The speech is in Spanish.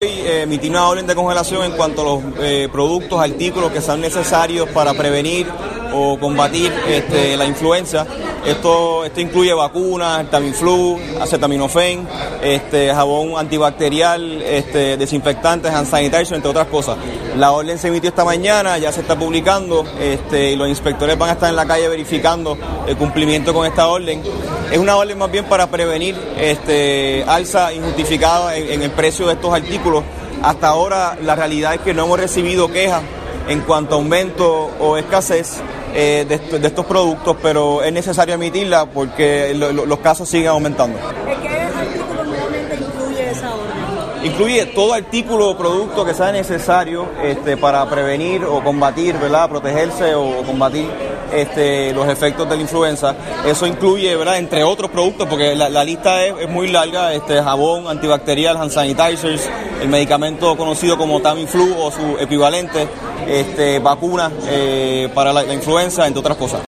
Emití una orden de congelación en cuanto a los productos, artículos que sean necesarios para prevenir o combatir la influenza. Esto incluye vacunas, Tamiflu, acetaminofén, jabón antibacterial, desinfectantes, hand sanitizer, entre otras cosas. La orden se emitió esta mañana, ya se está publicando, y los inspectores van a estar en la calle verificando el cumplimiento con esta orden. Es una orden más bien para prevenir alza injustificada en el precio de estos artículos. Hasta ahora la realidad es que no hemos recibido quejas en cuanto a aumento o escasez de estos productos, pero es necesario emitirla porque los casos siguen aumentando. ¿Qué artículo nuevamente incluye esa orden? Incluye todo artículo o producto que sea necesario para prevenir o combatir, ¿verdad? Protegerse o combatir los efectos de la influenza. Eso incluye, ¿verdad?, entre otros productos, porque la lista es muy larga, jabón antibacterial, hand sanitizers, el medicamento conocido como Tamiflu o su equivalente, vacunas para la influenza, entre otras cosas.